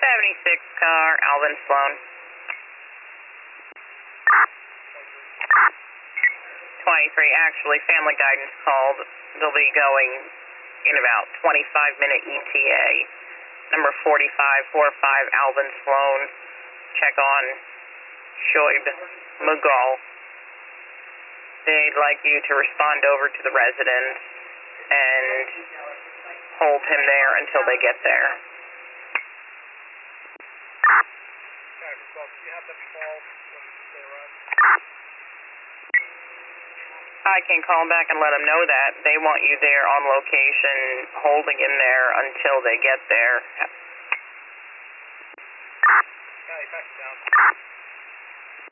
76 car, Alvin Sloan. 23, actually, family guidance called. They'll be going in about 25-minute ETA. Number 4545, Alvin Sloan. Check on Shoaib Mughal. They'd like you to respond over to the residence and hold him there until they get there. I can call back and let them know that. They want you there on location, holding him there until they get there.